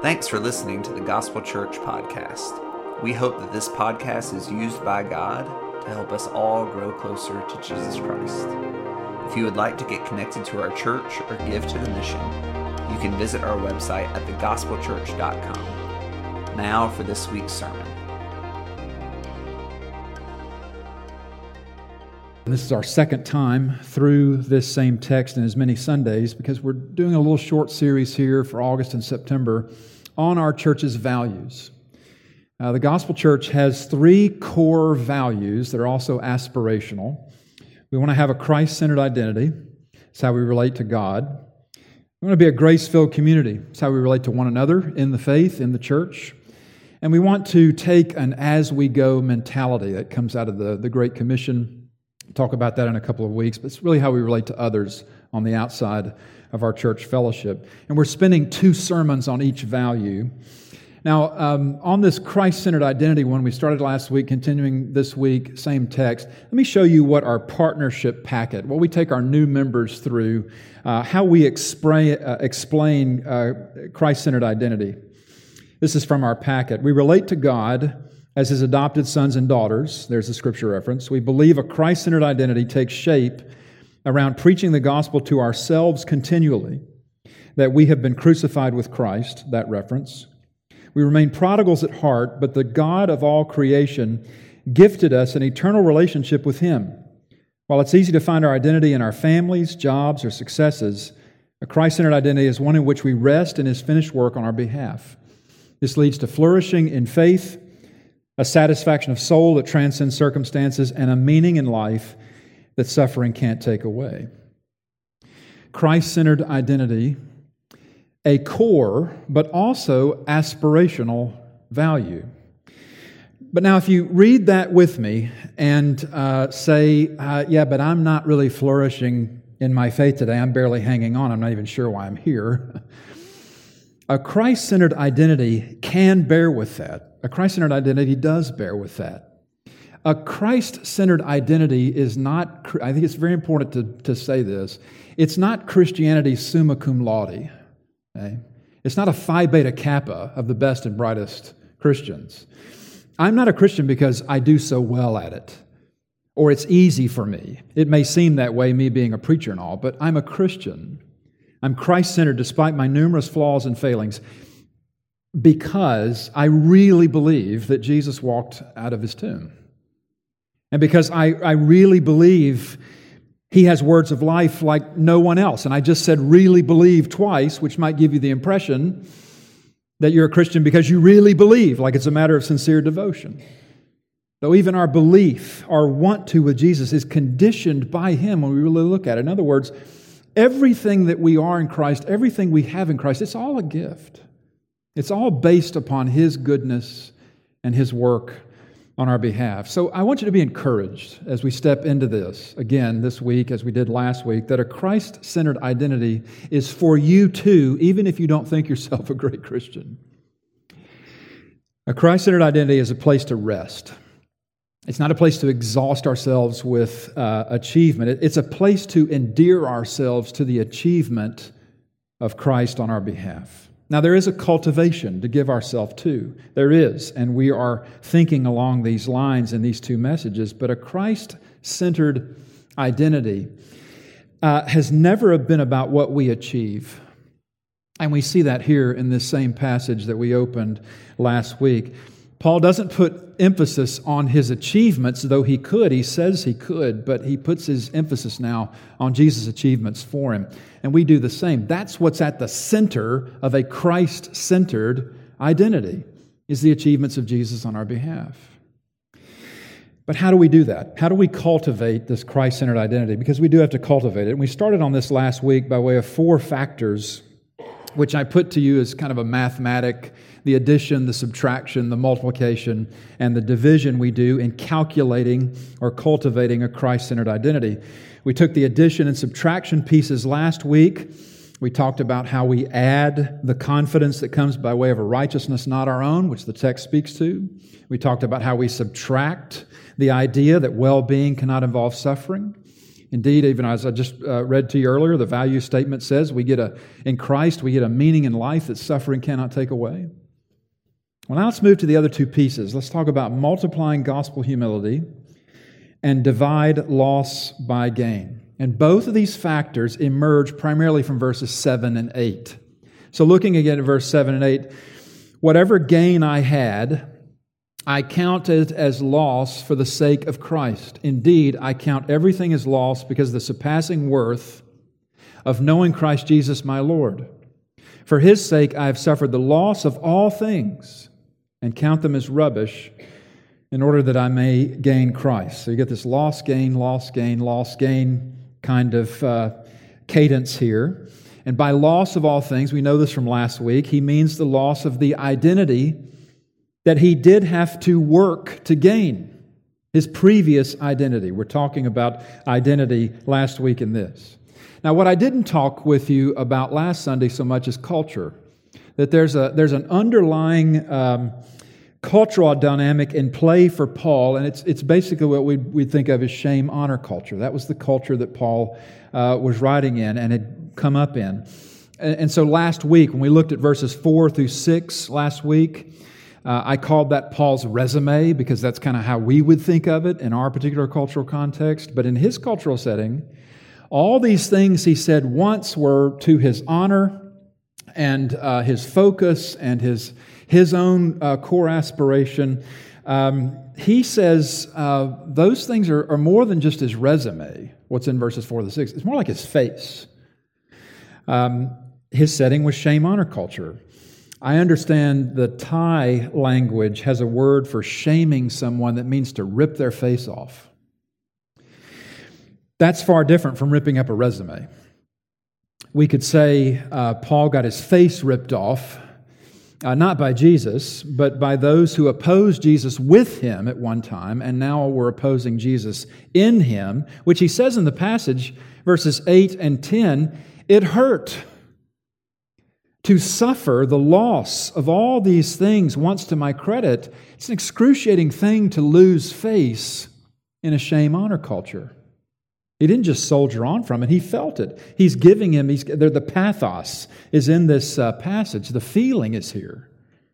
Thanks for listening to the Gospel Church podcast. We hope that this podcast is used by God to help us all grow closer to Jesus Christ. If you would like to get connected to our church or give to the mission, you can visit our website at thegospelchurch.com. Now for this week's sermon. This is our second time through this same text in as many Sundays because we're doing a little short series here for August and September on our church's values. The Gospel Church has three core values that are also aspirational. We want to have a Christ-centered identity. It's how we relate to God. We want to be a grace-filled community. It's how we relate to one another in the faith, in the church. And we want to take an as-we-go mentality that comes out of the Great Commission. We'll talk about that in a couple of weeks, but it's really how we relate to others on the outside of our church fellowship. And we're spending 2 sermons on each value. Now, on this Christ-centered identity one, we started last week, continuing this week, same text. Let me show you what our partnership packet, what we take our new members through, how we explain Christ-centered identity. This is from our packet. We relate to God as His adopted sons and daughters. There's a scripture reference. We believe a Christ-centered identity takes shape around preaching the gospel to ourselves continually, that we have been crucified with Christ, that reference. We remain prodigals at heart, but the God of all creation gifted us an eternal relationship with Him. While it's easy to find our identity in our families, jobs, or successes, a Christ-centered identity is one in which we rest in His finished work on our behalf. This leads to flourishing in faith, a satisfaction of soul that transcends circumstances, and a meaning in life that suffering can't take away. Christ-centered identity, a core, but also aspirational value. But now if you read that with me and say, but I'm not really flourishing in my faith today, I'm barely hanging on, I'm not even sure why I'm here. A Christ-centered identity can bear with that. A Christ-centered identity does bear with that. A Christ-centered identity is not, I think it's very important to say this, it's not Christianity summa cum laude. Okay? It's not a Phi Beta Kappa of the best and brightest Christians. I'm not a Christian because I do so well at it, or it's easy for me. It may seem that way, me being a preacher and all, but I'm a Christian. I'm Christ-centered despite my numerous flaws and failings because I really believe that Jesus walked out of His tomb. And because I really believe He has words of life like no one else. And I just said really believe twice, which might give you the impression that you're a Christian because you really believe, like it's a matter of sincere devotion. Though even our belief, our want to with Jesus is conditioned by Him when we really look at it. In other words, everything that we are in Christ, everything we have in Christ, it's all a gift. It's all based upon His goodness and His work on our behalf. So I want you to be encouraged as we step into this, again, this week, as we did last week, that a Christ-centered identity is for you too, even if you don't think yourself a great Christian. A Christ-centered identity is a place to rest. It's not a place to exhaust ourselves with achievement. It's a place to endear ourselves to the achievement of Christ on our behalf. Now, there is a cultivation to give ourselves to. There is, and we are thinking along these lines in these 2 messages, but a Christ-centered identity has never been about what we achieve. And we see that here in this same passage that we opened last week. Paul doesn't put emphasis on his achievements, though he could. He says he could, but he puts his emphasis now on Jesus' achievements for him. And we do the same. That's what's at the center of a Christ-centered identity, is the achievements of Jesus on our behalf. But how do we do that? How do we cultivate this Christ-centered identity? Because we do have to cultivate it. And we started on this last week by way of 4 factors, which I put to you as kind of a mathematic, the addition, the subtraction, the multiplication, and the division we do in calculating or cultivating a Christ-centered identity. We took the addition and subtraction pieces last week. We talked about how we add the confidence that comes by way of a righteousness not our own, which the text speaks to. We talked about how we subtract the idea that well-being cannot involve suffering. Indeed, even as I just read to you earlier, the value statement says in Christ we get a meaning in life that suffering cannot take away. Well, now let's move to the other two pieces. Let's talk about multiplying gospel humility and divide loss by gain. And both of these factors emerge primarily from verses 7 and 8. So looking again at verse 7 and 8, whatever gain I had, I counted as loss for the sake of Christ. Indeed, I count everything as loss because of the surpassing worth of knowing Christ Jesus my Lord. For His sake I have suffered the loss of all things and count them as rubbish in order that I may gain Christ. So you get this loss, gain, kind of cadence here. And by loss of all things, we know this from last week, he means the loss of the identity that he did have to work to gain, his previous identity. We're talking about identity last week in this. Now, what I didn't talk with you about last Sunday so much is culture, that there's an underlying cultural dynamic in play for Paul, and it's basically what we think of as shame-honor culture. That was the culture that Paul was writing in and had come up in. And so last week, when we looked at verses 4 through 6 last week, I called that Paul's resume because that's kind of how we would think of it in our particular cultural context. But in his cultural setting, all these things he said once were to his honor and his focus and his own core aspiration. He says those things are more than just his resume, what's in verses 4 to 6. It's more like his face. His setting was shame-honor culture. I understand the Thai language has a word for shaming someone that means to rip their face off. That's far different from ripping up a resume. We could say Paul got his face ripped off, not by Jesus, but by those who opposed Jesus with him at one time and now were opposing Jesus in him, which he says in the passage, verses 8 and 10, it hurt to suffer the loss of all these things once to my credit. It's an excruciating thing to lose face in a shame-honor culture. He didn't just soldier on from it, he felt it. He's giving him, the pathos is in this passage. The feeling is here.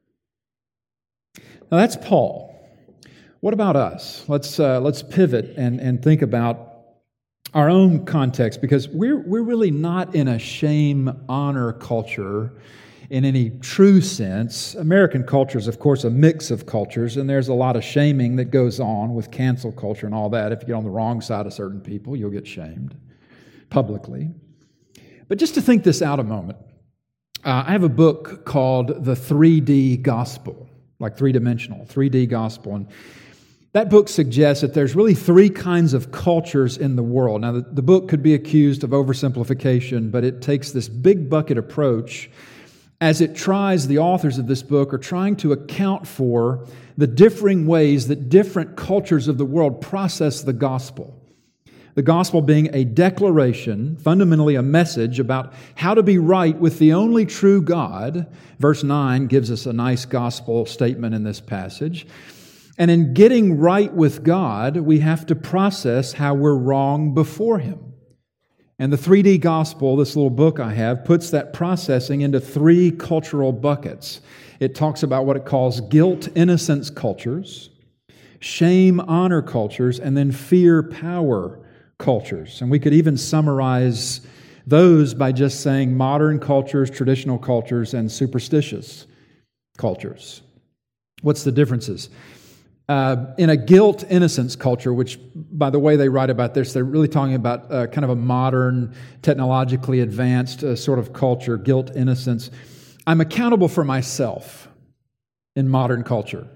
Now that's Paul. What about us? Let's pivot and think about our own context, because we're really not in a shame-honor culture in any true sense. American culture is, of course, a mix of cultures, and there's a lot of shaming that goes on with cancel culture and all that. If you get on the wrong side of certain people, you'll get shamed publicly. But just to think this out a moment, I have a book called The 3D Gospel, like three-dimensional, 3D Gospel, and that book suggests that there's really three kinds of cultures in the world. Now, the book could be accused of oversimplification, but it takes this big bucket approach as it tries, the authors of this book are trying to account for the differing ways that different cultures of the world process the gospel. The gospel being a declaration, fundamentally a message about how to be right with the only true God. Verse 9 gives us a nice gospel statement in this passage. And in getting right with God, we have to process how we're wrong before Him. And the 3D Gospel, this little book I have, puts that processing into three cultural buckets. It talks about what it calls guilt-innocence cultures, shame-honor cultures, and then fear-power cultures. And we could even summarize those by just saying modern cultures, traditional cultures, and superstitious cultures. What's the differences? In a guilt-innocence culture, which, by the way they write about this, they're really talking about kind of a modern, technologically advanced sort of culture, guilt-innocence. I'm accountable for myself in modern culture.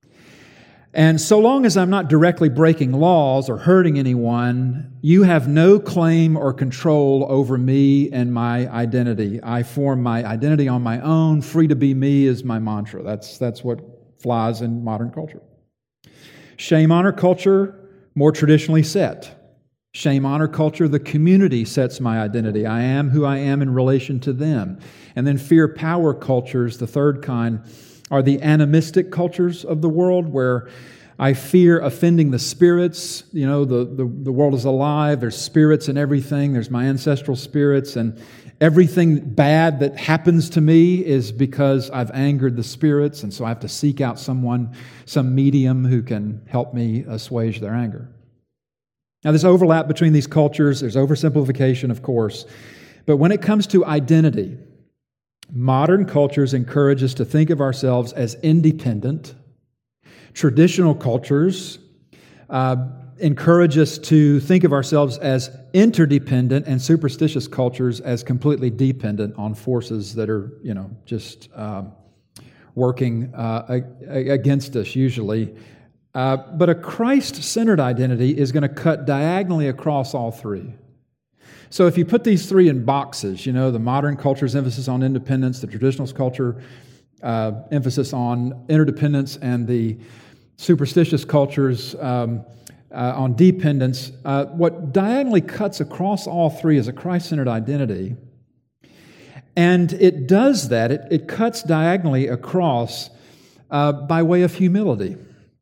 And so long as I'm not directly breaking laws or hurting anyone, you have no claim or control over me and my identity. I form my identity on my own. Free to be me is my mantra. That's what flies in modern culture. Shame-honor culture, more traditionally set. Shame-honor culture, the community sets my identity. I am who I am in relation to them. And then fear-power cultures, the third kind, are the animistic cultures of the world where I fear offending the spirits. You know, the world is alive. There's spirits in everything. There's my ancestral spirits, and everything bad that happens to me is because I've angered the spirits, and so I have to seek out some medium who can help me assuage their anger. Now, there's overlap between these cultures. There's oversimplification, of course. But when it comes to identity, modern cultures encourage us to think of ourselves as independent. Traditional cultures encourage us to think of ourselves as interdependent, and superstitious cultures as completely dependent on forces that are, just working against us usually. But a Christ-centered identity is going to cut diagonally across all three. So if you put these three in boxes, the modern culture's emphasis on independence, the traditional culture emphasis on interdependence, and the superstitious cultures on dependence, what diagonally cuts across all three is a Christ-centered identity. And it does that, it cuts diagonally across by way of humility.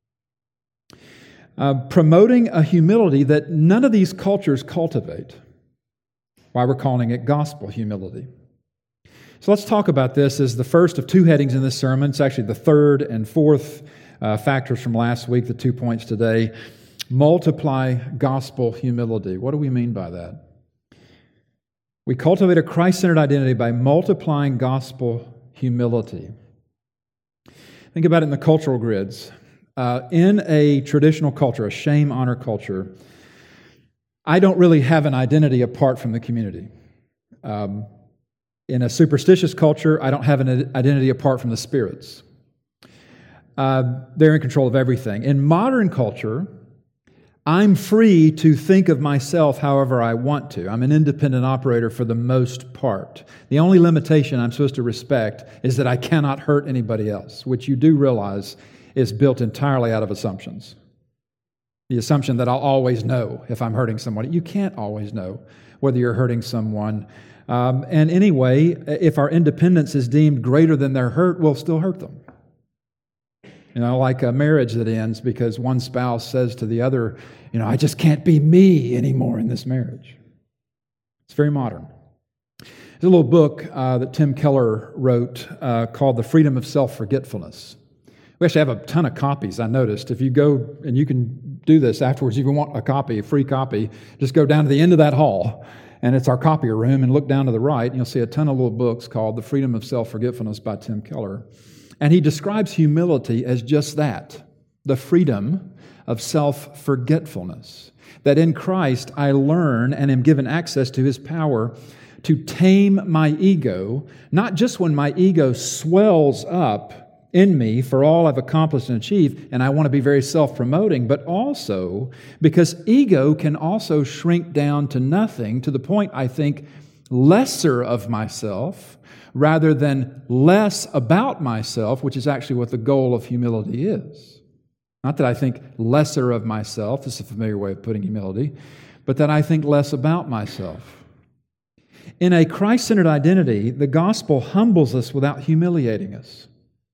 Promoting a humility that none of these cultures cultivate. Why we're calling it gospel humility. So let's talk about this as the first of two headings in this sermon. It's actually the third and fourth factors from last week, the 2 points today. Multiply gospel humility. What do we mean by that? We cultivate a Christ-centered identity by multiplying gospel humility. Think about it in the cultural grids. In a traditional culture, a shame-honor culture, I don't really have an identity apart from the community. In a superstitious culture, I don't have an identity apart from the spirits. They're in control of everything. In modern culture, I'm free to think of myself however I want to. I'm an independent operator for the most part. The only limitation I'm supposed to respect is that I cannot hurt anybody else, which you do realize is built entirely out of assumptions. The assumption that I'll always know if I'm hurting somebody. You can't always know whether you're hurting someone. And anyway, if our independence is deemed greater than their hurt, we'll still hurt them. Like a marriage that ends because one spouse says to the other, I just can't be me anymore in this marriage. It's very modern. There's a little book that Tim Keller wrote called The Freedom of Self-Forgetfulness. We actually have a ton of copies, I noticed. If you go, and you can do this afterwards, if you want a copy, a free copy, just go down to the end of that hall, and it's our copier room, and look down to the right, and you'll see a ton of little books called The Freedom of Self-Forgetfulness by Tim Keller. And he describes humility as just that, the freedom of self-forgetfulness. That in Christ I learn and am given access to His power to tame my ego, not just when my ego swells up in me for all I've accomplished and achieved, and I want to be very self-promoting, but also because ego can also shrink down to nothing, to the point, I think, lesser of myself, rather than less about myself, which is actually what the goal of humility is. Not that I think lesser of myself, this is a familiar way of putting humility, but that I think less about myself. In a Christ-centered identity, the gospel humbles us without humiliating us.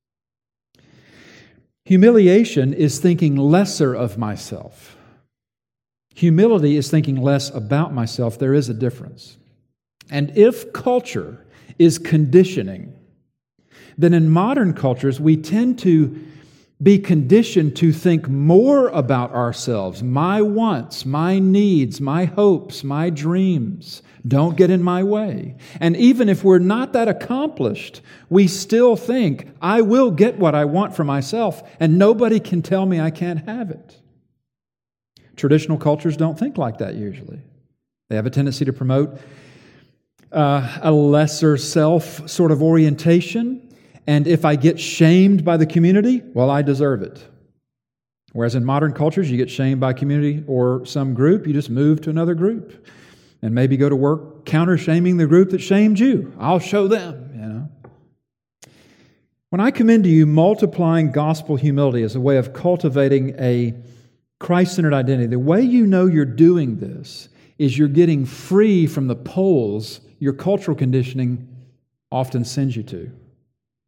Humiliation is thinking lesser of myself. Humility is thinking less about myself. There is a difference. And if culture is conditioning, then in modern cultures we tend to be conditioned to think more about ourselves, my wants, my needs, my hopes, my dreams. Don't get in my way. And even if we're not that accomplished, we still think, I will get what I want for myself, and nobody can tell me I can't have it. Traditional cultures don't think like that usually. They have a tendency to promote a lesser self sort of orientation, and if I get shamed by the community, well, I deserve it. Whereas in modern cultures, you get shamed by community or some group, you just move to another group and maybe go to work counter-shaming the group that shamed you. I'll show them, When I commend to you multiplying gospel humility as a way of cultivating a Christ-centered identity, the way you know you're doing this is you're getting free from the poles your cultural conditioning often sends you to.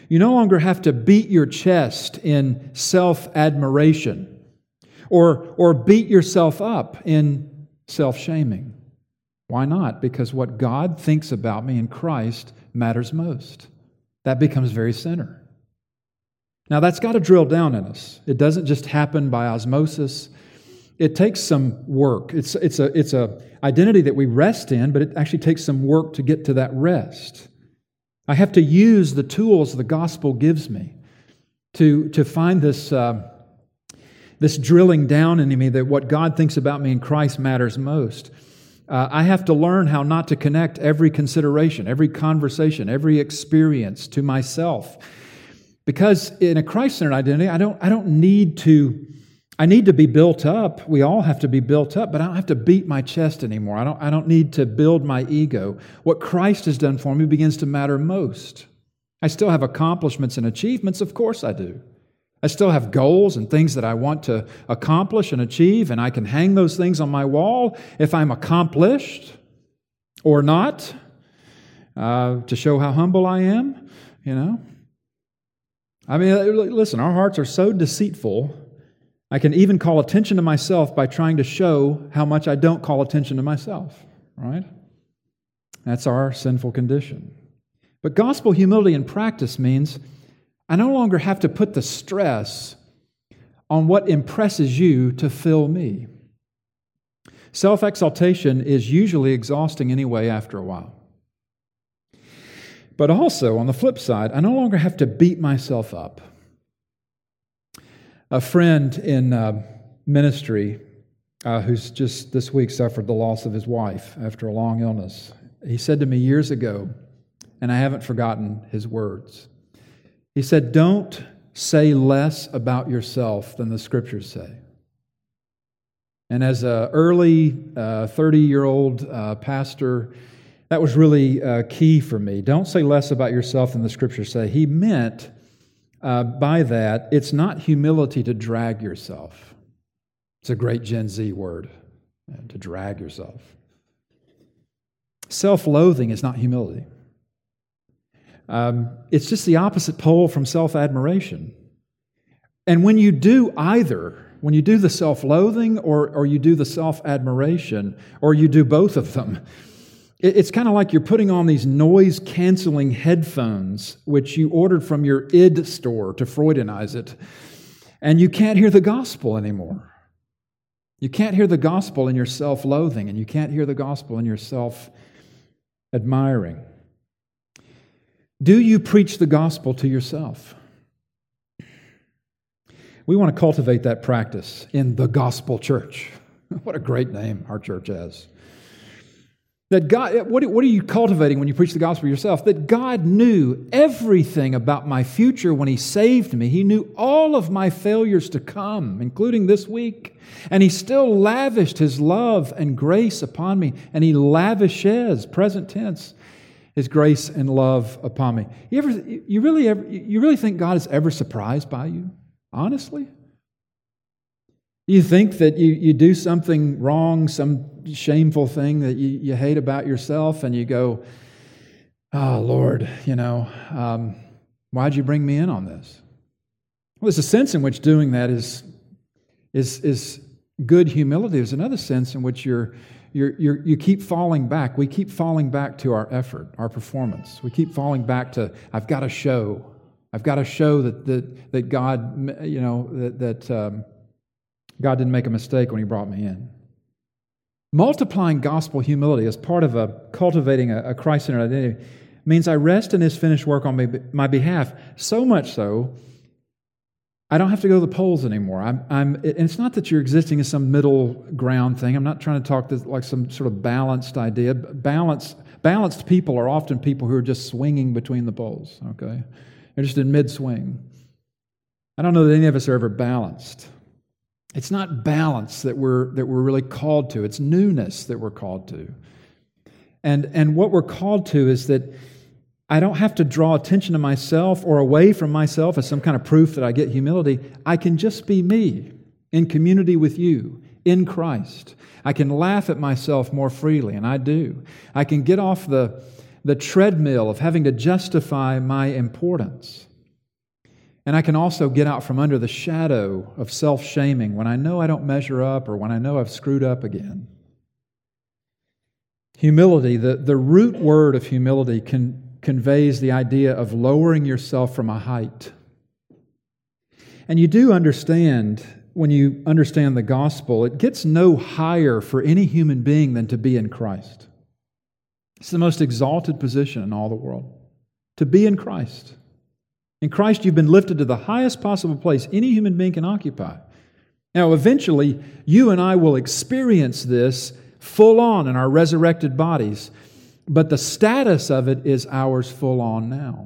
You no longer have to beat your chest in self-admiration or beat yourself up in self-shaming. Why not? Because what God thinks about me in Christ matters most. That becomes very center. Now, that's got to drill down in us. It doesn't just happen by osmosis. It takes some work. It's a identity that we rest in, but it actually takes some work to get to that rest. I have to use the tools the gospel gives me to find this drilling down into me that what God thinks about me in Christ matters most. I have to learn how not to connect every consideration, every conversation, every experience to myself. Because in a Christ-centered identity, I need to be built up. We all have to be built up, but I don't have to beat my chest anymore. I don't need to build my ego. What Christ has done for me begins to matter most. I still have accomplishments and achievements, of course I do. I still have goals and things that I want to accomplish and achieve, and I can hang those things on my wall if I'm accomplished or not, to show how humble I am, I mean, listen, our hearts are so deceitful, I can even call attention to myself by trying to show how much I don't call attention to myself, right? That's our sinful condition. But gospel humility in practice means I no longer have to put the stress on what impresses you to fill me. Self-exaltation is usually exhausting anyway after a while. But also, on the flip side, I no longer have to beat myself up. A friend in ministry who's just this week suffered the loss of his wife after a long illness, he said to me years ago, and I haven't forgotten his words, he said, "Don't say less about yourself than the Scriptures say." And as an early 30-year-old pastor, that was really key for me. Don't say less about yourself than the Scriptures say. He meant by that, it's not humility to drag yourself. It's a great Gen Z word, to drag yourself. Self-loathing is not humility. It's just the opposite pole from self-admiration. And when you do either, when you do the self-loathing or you do the self-admiration, or you do both of them, it's kind of like you're putting on these noise-canceling headphones, which you ordered from your id store to Freudianize it, and you can't hear the gospel anymore. You can't hear the gospel in your self-loathing, and you can't hear the gospel in your self-admiring. Do you preach the gospel to yourself? We want to cultivate that practice in the Gospel Church. What a great name our church has. That God, what are you cultivating when you preach the gospel yourself? That God knew everything about my future when He saved me. He knew all of my failures to come, including this week. And He still lavished His love and grace upon me. And He lavishes, present tense, His grace and love upon me. You really think God is ever surprised by you? Honestly? You think that you do something wrong, some shameful thing that you hate about yourself, and you go, "Oh, Lord, why'd you bring me in on this?" Well, there's a sense in which doing that is good humility. There's another sense in which you keep falling back. We keep falling back to our effort, our performance. We keep falling back to, I've got to show. I've got to show that God, that God didn't make a mistake when He brought me in. Multiplying gospel humility as part of cultivating a Christ-centered identity means I rest in His finished work on my behalf, so much so I don't have to go to the polls anymore. And it's not that you're existing as some middle ground thing. I'm not trying to talk like some sort of balanced idea. Balanced people are often people who are just swinging between the poles, okay? They're just in mid-swing. I don't know that any of us are ever balanced. It's not balance that we're really called to. It's newness that we're called to. And what we're called to is that I don't have to draw attention to myself or away from myself as some kind of proof that I get humility. I can just be me in community with you, in Christ. I can laugh at myself more freely, and I do. I can get off the treadmill of having to justify my importance. And I can also get out from under the shadow of self-shaming when I know I don't measure up or when I know I've screwed up again. Humility, the root word of humility conveys the idea of lowering yourself from a height. And you do understand, when you understand the gospel, it gets no higher for any human being than to be in Christ. It's the most exalted position in all the world, to be in Christ. In Christ, you've been lifted to the highest possible place any human being can occupy. Now, eventually, you and I will experience this full on in our resurrected bodies, but the status of it is ours full on now.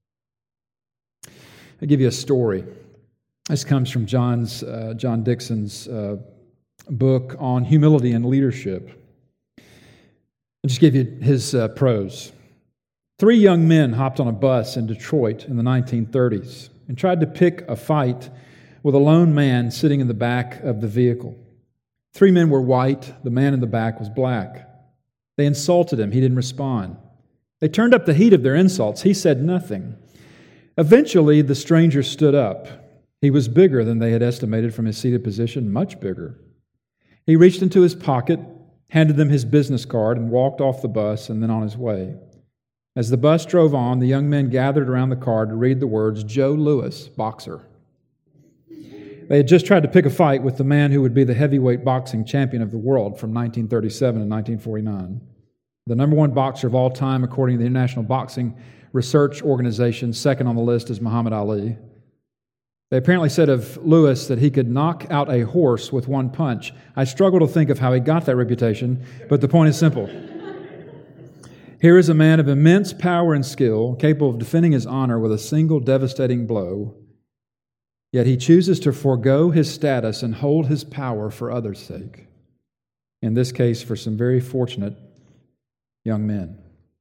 I'll give you a story. This comes from John Dixon's book on humility and leadership. I'll just give you his prose. 3 young men hopped on a bus in Detroit in the 1930s and tried to pick a fight with a lone man sitting in the back of the vehicle. 3 men were white. The man in the back was black. They insulted him. He didn't respond. They turned up the heat of their insults. He said nothing. Eventually, the stranger stood up. He was bigger than they had estimated from his seated position, much bigger. He reached into his pocket, handed them his business card, and walked off the bus and then on his way. As the bus drove on, the young men gathered around the card to read the words, "Joe Louis, boxer." They had just tried to pick a fight with the man who would be the heavyweight boxing champion of the world from 1937 and 1949. The number 1 boxer of all time, according to the International Boxing Research Organization. Second on the list is Muhammad Ali. They apparently said of Louis that he could knock out a horse with 1 punch. I struggle to think of how he got that reputation, but the point is simple. Here is a man of immense power and skill, capable of defending his honor with a single devastating blow, yet he chooses to forego his status and hold his power for others' sake. In this case, for some very fortunate young men.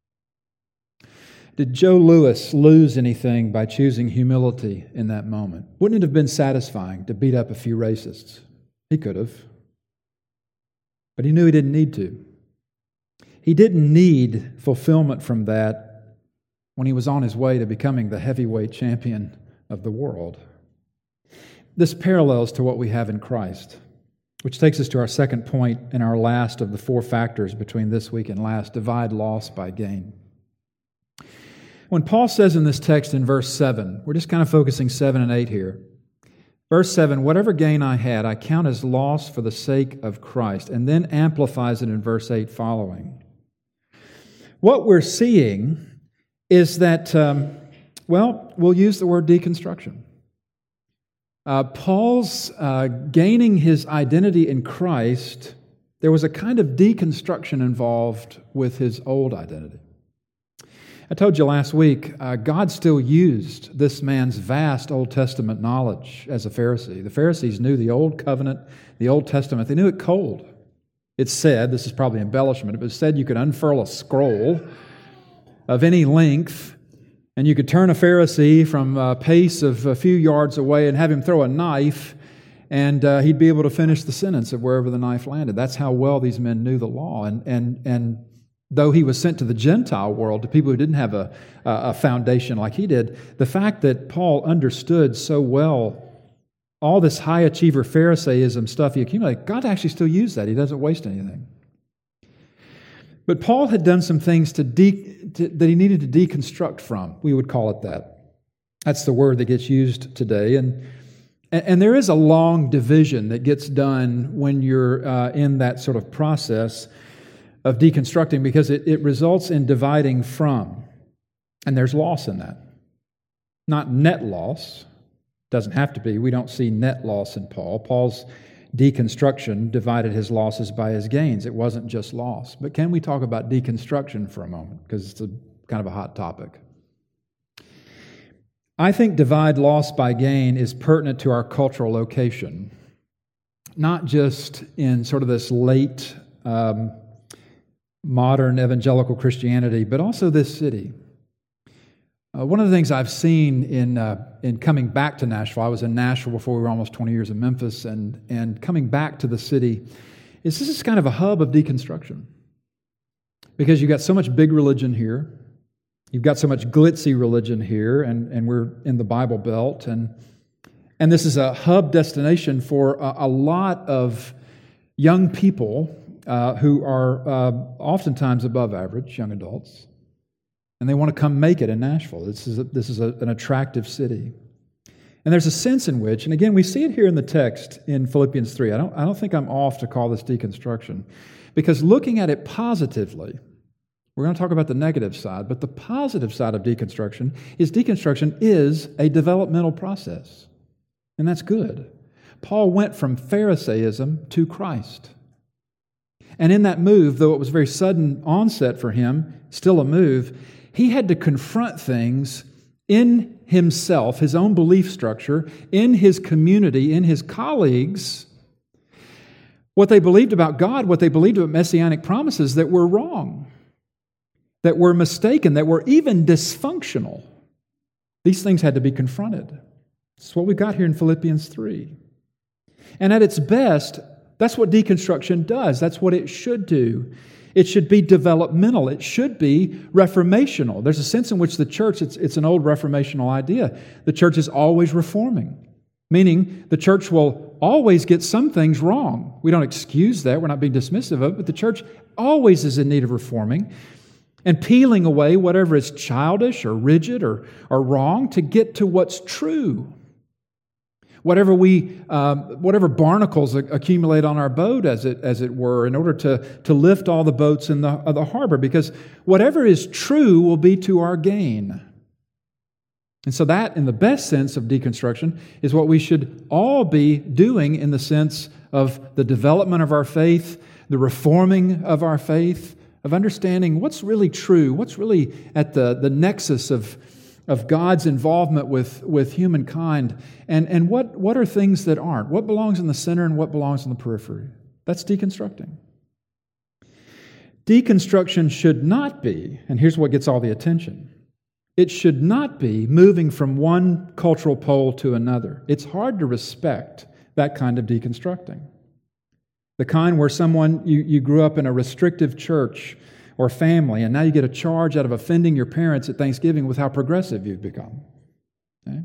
Did Joe Louis lose anything by choosing humility in that moment? Wouldn't it have been satisfying to beat up a few racists? He could have. But he knew he didn't need to. He didn't need fulfillment from that when he was on his way to becoming the heavyweight champion of the world. This parallels to what we have in Christ, which takes us to our second point and our last of the 4 factors between this week and last: divide loss by gain. When Paul says in this text in verse 7, we're just kind of focusing 7 and 8 here. Verse 7, whatever gain I had, I count as loss for the sake of Christ, and then amplifies it in verse 8 following. What we're seeing is that, we'll use the word deconstruction. Paul's gaining his identity in Christ, there was a kind of deconstruction involved with his old identity. I told you last week, God still used this man's vast Old Testament knowledge as a Pharisee. The Pharisees knew the Old Covenant, the Old Testament. They knew it cold. It's said, this is probably embellishment, but it was said you could unfurl a scroll of any length, and you could turn a Pharisee from a pace of a few yards away and have him throw a knife, and he'd be able to finish the sentence of wherever the knife landed. That's how well these men knew the law. And though he was sent to the Gentile world, to people who didn't have a foundation like he did, the fact that Paul understood so well all this high achiever Pharisaism stuff he accumulated, God actually still used that. He doesn't waste anything. But Paul had done some things that he needed to deconstruct from. We would call it that. That's the word that gets used today. And there is a long division that gets done when you're in that sort of process of deconstructing, because it results in dividing from. And there's loss in that. Not net loss. Doesn't have to be. We don't see net loss in Paul. Paul's deconstruction divided his losses by his gains. It wasn't just loss. But can we talk about deconstruction for a moment? Because it's kind of a hot topic. I think divide loss by gain is pertinent to our cultural location. Not just in sort of this late modern evangelical Christianity, but also this city. One of the things I've seen in coming back to Nashville, I was in Nashville before we were almost 20 years in Memphis, and coming back to the city, is this is kind of a hub of deconstruction. Because you've got so much big religion here, You've got so much glitzy religion here, and we're in the Bible Belt, and this is a hub destination for a lot of young people who are oftentimes above average, young adults, and they want to come make it in Nashville. This is an attractive city. And there's a sense in which, and again, we see it here in the text in Philippians 3. I don't think I'm off to call this deconstruction, because looking at it positively, we're going to talk about the negative side, but the positive side of deconstruction is a developmental process. And that's good. Paul went from Pharisaism to Christ. And in that move, though it was a very sudden onset for him, still a move, he had to confront things in himself, his own belief structure, in his community, in his colleagues, what they believed about God, what they believed about messianic promises that were wrong, that were mistaken, that were even dysfunctional. These things had to be confronted. That's what we've got here in Philippians 3. And at its best, that's what deconstruction does. That's what it should do. It should be developmental. It should be reformational. There's a sense in which the church, it's an old reformational idea. The church is always reforming, meaning the church will always get some things wrong. We don't excuse that. We're not being dismissive of it, but the church always is in need of reforming and peeling away whatever is childish or rigid or wrong to get to what's true. Whatever barnacles accumulate on our boat, as it were, in order to lift all the boats in the harbor, because whatever is true will be to our gain. And so that, in the best sense of deconstruction, is what we should all be doing in the sense of the development of our faith, the reforming of our faith, of understanding what's really true, what's really at the nexus of God's involvement with humankind, and what are things that aren't, what belongs in the center and what belongs in the periphery. That's deconstructing. Deconstruction should not be, and here's what gets all the attention, it should not be moving from one cultural pole to another. It's hard to respect that kind of deconstructing. The kind where you grew up in a restrictive church or family, and now you get a charge out of offending your parents at Thanksgiving with how progressive you've become. Okay?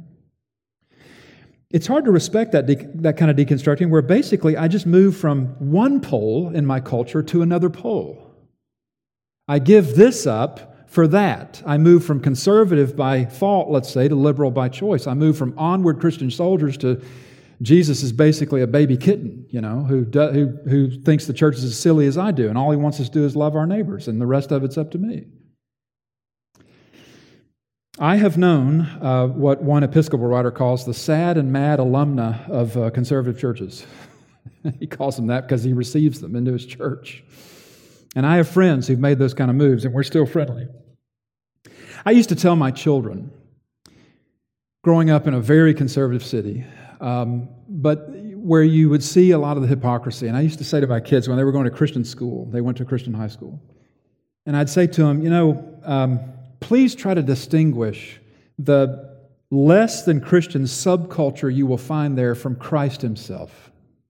It's hard to respect that kind of deconstructing where basically I just move from one pole in my culture to another pole. I give this up for that. I move from conservative by fault, let's say, to liberal by choice. I move from onward Christian soldiers to Jesus is basically a baby kitten, who thinks the church is as silly as I do, and all he wants us to do is love our neighbors, and the rest of it's up to me. I have known what one Episcopal writer calls the sad and mad alumna of conservative churches. He calls them that because he receives them into his church. And I have friends who've made those kind of moves, and we're still friendly. I used to tell my children, growing up in a very conservative city, but where you would see a lot of the hypocrisy. And I used to say to my kids when they were going to Christian school, they went to Christian high school, and I'd say to them, please try to distinguish the less than Christian subculture you will find there from Christ himself.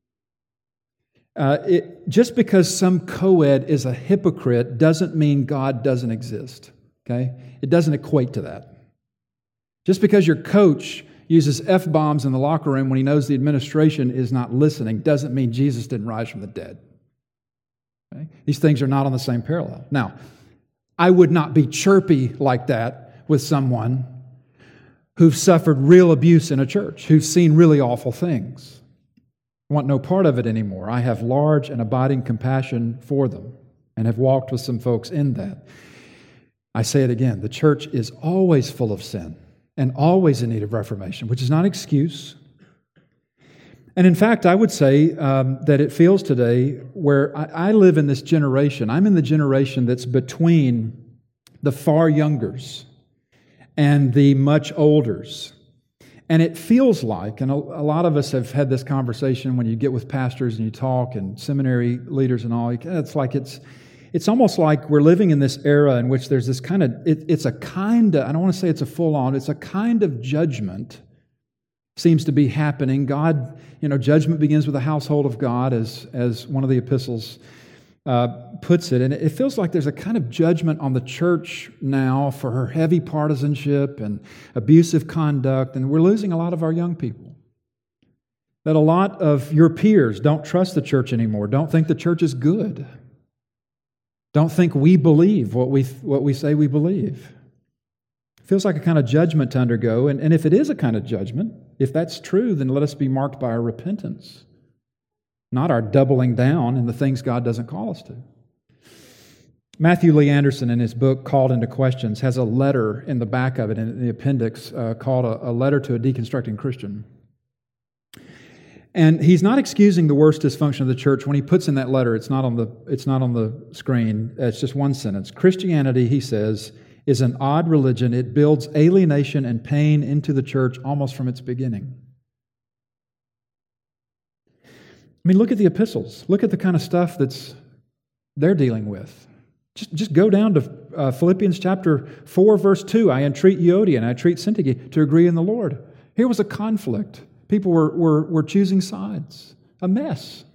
Just because some co-ed is a hypocrite doesn't mean God doesn't exist. Okay? It doesn't equate to that. Just because your coach uses F-bombs in the locker room when he knows the administration is not listening doesn't mean Jesus didn't rise from the dead. Okay? These things are not on the same parallel. Now, I would not be chirpy like that with someone who's suffered real abuse in a church, who's seen really awful things. I want no part of it anymore. I have large and abiding compassion for them and have walked with some folks in that. I say it again, the church is always full of sin and always in need of reformation, which is not an excuse. And in fact, I would say that it feels today where I live in this generation. I'm in the generation that's between the far youngers and the much olders. And it feels like, and a lot of us have had this conversation when you get with pastors and you talk and seminary leaders and all, it's like it's almost like we're living in this era in which there's this kind of, it's a kind of, I don't want to say it's a full-on, it's a kind of judgment seems to be happening. God, judgment begins with the household of God, as one of the epistles puts it, and it feels like there's a kind of judgment on the church now for her heavy partisanship and abusive conduct, and we're losing a lot of our young people. That a lot of your peers don't trust the church anymore, don't think the church is good, don't think we believe what we say we believe. It feels like a kind of judgment to undergo, and if it is a kind of judgment, if that's true, then let us be marked by our repentance, not our doubling down in the things God doesn't call us to. Matthew Lee Anderson, in his book, Called into Questions, has a letter in the back of it, in the appendix, called a letter to a deconstructing Christian. And he's not excusing the worst dysfunction of the church when he puts in that letter. It's not on the screen. It's just one sentence. Christianity, he says, is an odd religion. It builds alienation and pain into the church almost from its beginning. I mean, look at the epistles. Look at the kind of stuff they're dealing with. Just go down to Philippians chapter 4, verse 2. I entreat Euodia and I entreat Syntyche to agree in the Lord. Here was a conflict. People were choosing sides. A mess.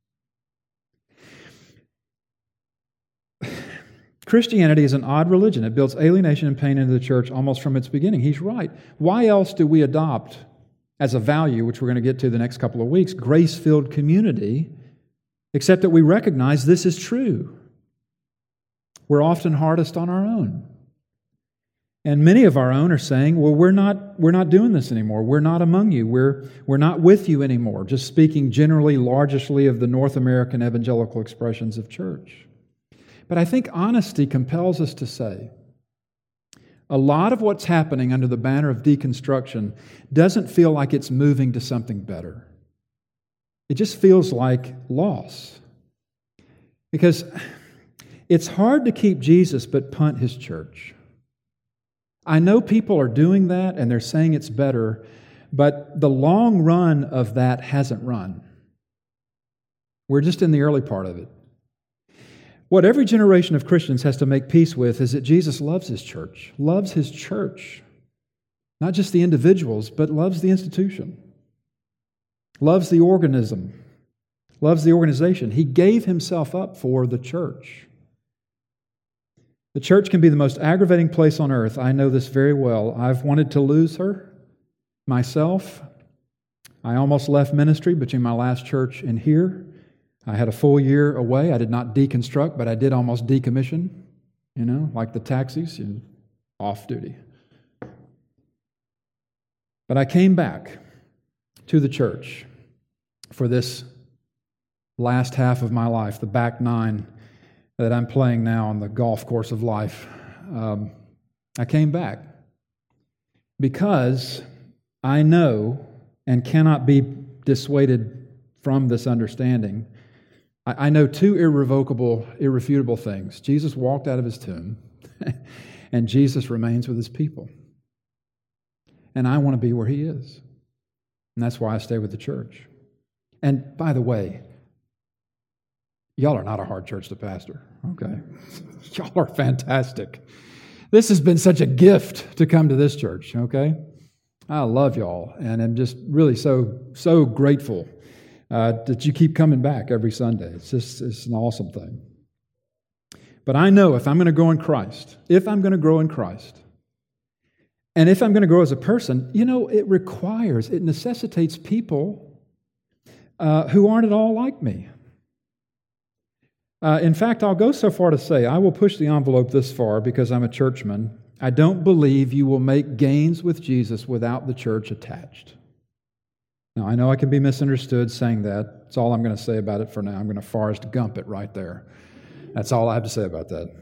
Christianity is an odd religion. It builds alienation and pain into the church almost from its beginning. He's right. Why else do we adopt as a value, which we're going to get to the next couple of weeks, grace-filled community, except that we recognize this is true? We're often hardest on our own. And many of our own are saying, well, we're not doing this anymore. We're not among you. We're not with you anymore. Just speaking generally, largely of the North American evangelical expressions of church. But I think honesty compels us to say, a lot of what's happening under the banner of deconstruction doesn't feel like it's moving to something better. It just feels like loss. Because it's hard to keep Jesus but punt His church. I know people are doing that and they're saying it's better, but the long run of that hasn't run. We're just in the early part of it. What every generation of Christians has to make peace with is that Jesus loves His church, loves His church. Not just the individuals, but loves the institution, loves the organism, loves the organization. He gave Himself up for the church. The church can be the most aggravating place on earth. I know this very well. I've wanted to lose her myself. I almost left ministry between my last church and here. I had a full year away. I did not deconstruct, but I did almost decommission, like the taxis, off duty. But I came back to the church for this last half of my life, the back nine that I'm playing now on the golf course of life. I came back because I know and cannot be dissuaded from this understanding. I know two irrefutable things. Jesus walked out of His tomb, and Jesus remains with His people. And I want to be where He is. And that's why I stay with the church. And by the way, y'all are not a hard church to pastor, okay? Y'all are fantastic. This has been such a gift to come to this church, okay? I love y'all, and I'm just really so grateful that you keep coming back every Sunday. It's an awesome thing. But I know if I'm going to grow in Christ, and if I'm going to grow as a person, it necessitates people who aren't at all like me. In fact, I'll go so far to say, I will push the envelope this far because I'm a churchman. I don't believe you will make gains with Jesus without the church attached. Now, I know I can be misunderstood saying that. That's all I'm going to say about it for now. I'm going to Forrest Gump it right there. That's all I have to say about that.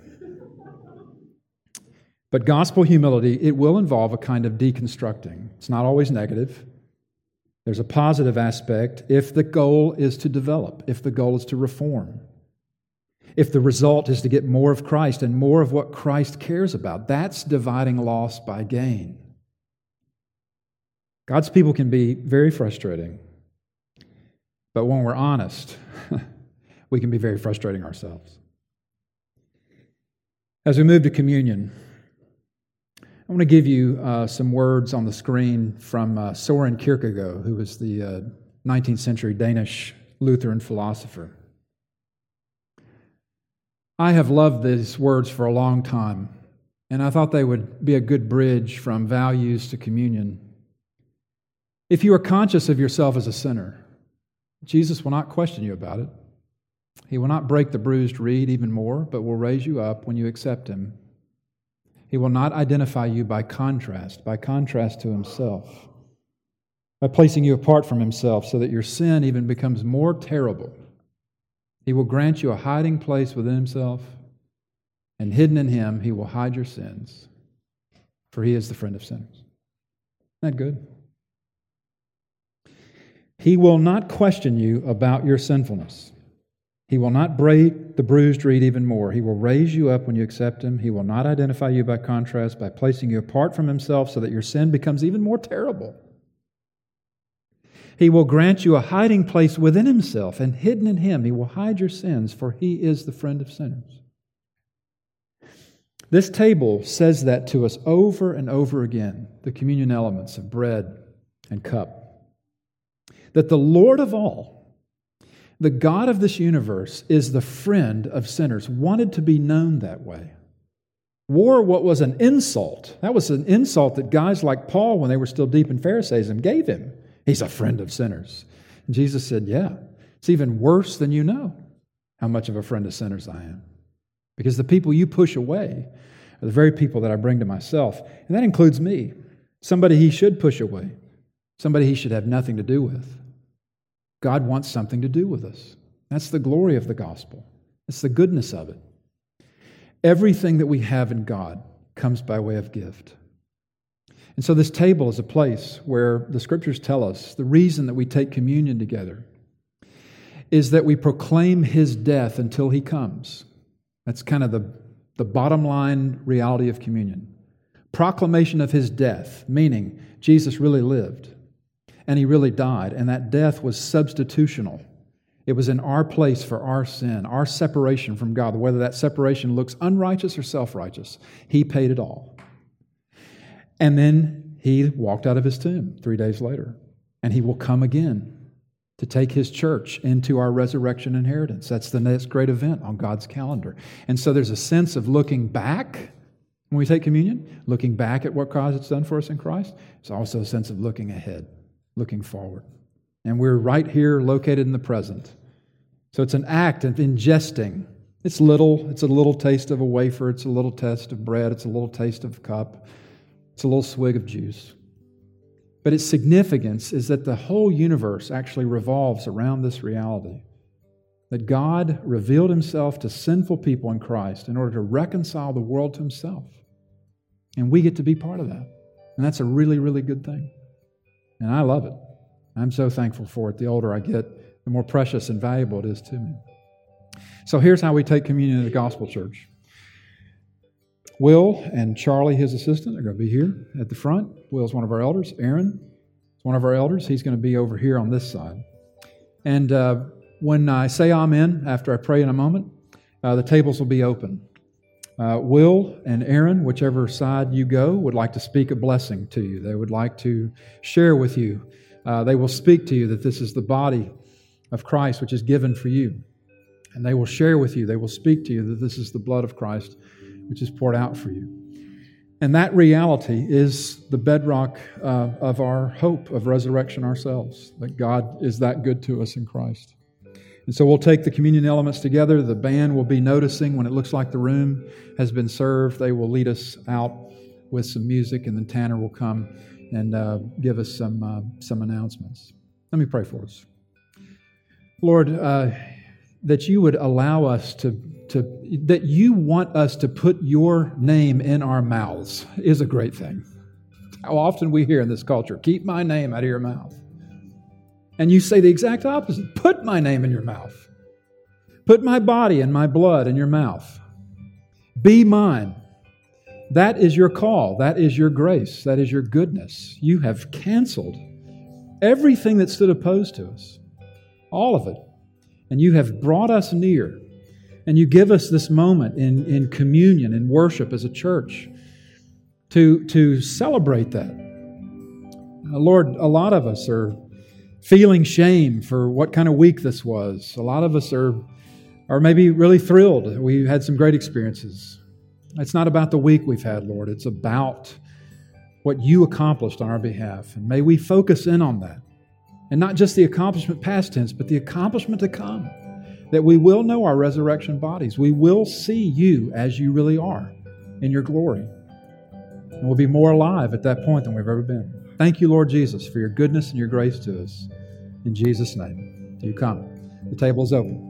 But gospel humility, it will involve a kind of deconstructing. It's not always negative. There's a positive aspect if the goal is to develop, if the goal is to reform. If the result is to get more of Christ and more of what Christ cares about, that's dividing loss by gain. God's people can be very frustrating, but when we're honest, we can be very frustrating ourselves. As we move to communion, I want to give you some words on the screen from Soren Kierkegaard, who was the 19th century Danish Lutheran philosopher. I have loved these words for a long time, and I thought they would be a good bridge from values to communion. If you are conscious of yourself as a sinner, Jesus will not question you about it. He will not break the bruised reed even more, but will raise you up when you accept Him. He will not identify you by contrast to Himself, by placing you apart from Himself so that your sin even becomes more terrible. He will grant you a hiding place within Himself, and hidden in Him, He will hide your sins, for He is the friend of sinners. Isn't that good? He will not question you about your sinfulness. He will not break the bruised reed even more. He will raise you up when you accept Him. He will not identify you by contrast, by placing you apart from Himself so that your sin becomes even more terrible. He will grant you a hiding place within Himself, and hidden in Him, He will hide your sins, for He is the friend of sinners. This table says that to us over and over again, the communion elements of bread and cup. That the Lord of all, the God of this universe, is the friend of sinners, wanted to be known that way. Wore what was an insult. That was an insult that guys like Paul, when they were still deep in Pharisaism, gave him. He's a friend of sinners. And Jesus said, yeah, it's even worse than you know how much of a friend of sinners I am. Because the people you push away are the very people that I bring to myself. And that includes me. Somebody He should push away. Somebody He should have nothing to do with. God wants something to do with us. That's the glory of the gospel. It's the goodness of it. Everything that we have in God comes by way of gift. And so this table is a place where the Scriptures tell us the reason that we take communion together is that we proclaim His death until He comes. That's kind of the bottom line reality of communion. Proclamation of His death, meaning Jesus really lived and He really died, and that death was substitutional. It was in our place for our sin, our separation from God. Whether that separation looks unrighteous or self-righteous, He paid it all. And then He walked out of His tomb 3 days later. And He will come again to take His church into our resurrection inheritance. That's the next great event on God's calendar. And so there's a sense of looking back when we take communion, looking back at what God has done for us in Christ. There's also a sense of looking ahead, looking forward. And we're right here located in the present. So it's an act of ingesting. It's a little taste of a wafer. It's a little taste of bread. It's a little taste of a cup. It's a little swig of juice. But its significance is that the whole universe actually revolves around this reality. That God revealed Himself to sinful people in Christ in order to reconcile the world to Himself. And we get to be part of that. And that's a really, really good thing. And I love it. I'm so thankful for it. The older I get, the more precious and valuable it is to me. So here's how we take communion at the Gospel Church. Will and Charlie, his assistant, are going to be here at the front. Will's one of our elders. Aaron is one of our elders. He's going to be over here on this side. And when I say amen, after I pray in a moment, the tables will be open. Will and Aaron, whichever side you go, would like to speak a blessing to you. They would like to share with you. They will speak to you that this is the body of Christ, which is given for you. And they will share with you, they will speak to you that this is the blood of Christ, which is poured out for you. And that reality is the bedrock of our hope of resurrection ourselves, that God is that good to us in Christ. And so we'll take the communion elements together. The band will be noticing when it looks like the room has been served. They will lead us out with some music, and then Tanner will come and give us some announcements. Let me pray for us. Lord, that you would allow us that you want us to put your name in our mouths is a great thing. How often we hear in this culture, keep my name out of your mouth. And you say the exact opposite. Put my name in your mouth. Put my body and my blood in your mouth. Be mine. That is your call. That is your grace. That is your goodness. You have canceled everything that stood opposed to us. All of it. And you have brought us near. And you give us this moment in communion, in worship as a church, to celebrate that. Lord, a lot of us are feeling shame for what kind of week this was. A lot of us are or maybe really thrilled. We had some great experiences. It's not about the week we've had, Lord. It's about what you accomplished on our behalf. And may we focus in on that. And not just the accomplishment past tense, but the accomplishment to come. That we will know our resurrection bodies. We will see you as you really are in your glory. And we'll be more alive at that point than we've ever been. Thank you, Lord Jesus, for your goodness and your grace to us. In Jesus' name, you come. The table is open.